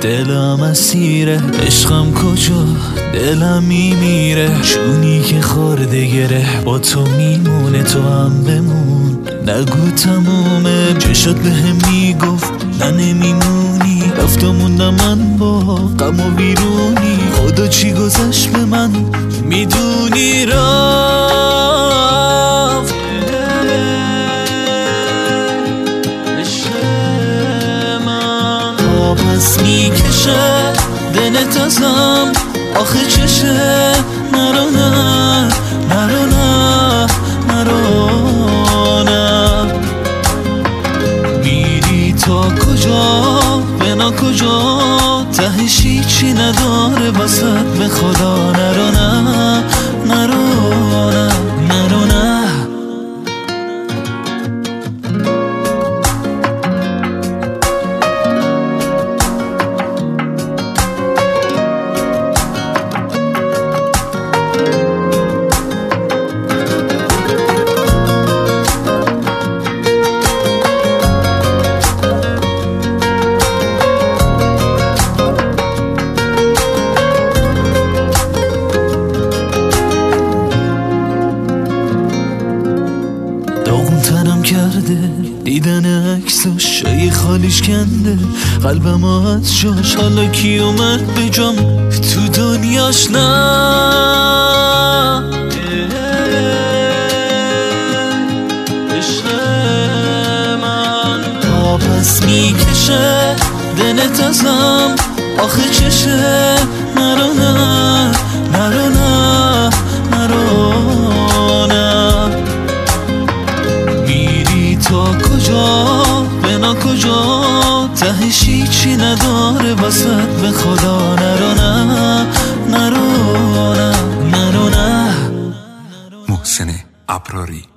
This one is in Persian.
دلم اسیره، عشقم کجا دلم میمیره، جونی که خورده گره با تو میمونه، تو هم بمون نگو تمومه. چشات به هم میگفت نه نمیمونی، رفت و موندم من با غم و بیرونی. خدا چی گذشت به من میدونی، رفت من تا پس میکشه دلت ازم، آخه چشه نرو نه نرو نه نرو نه. میری تا کجا بنا کجا، تهش هیچی نداره واسط به خدا. نرو نه نرو نه نرو نه. تنم کرده دیدن عکسش، شای خالیش کنده قلبم از جاش. حالا کی اومد به جام تو دنیاش؟ نه عشق من تا پس میکشه دلت ازم، آخه چشه نرو نه نرو نه نرو نه. تا کجا بنا کجا، تهش هیچی نداره واسط به خدا. نرو نه نرو نه نرو نه. محسن ابراری.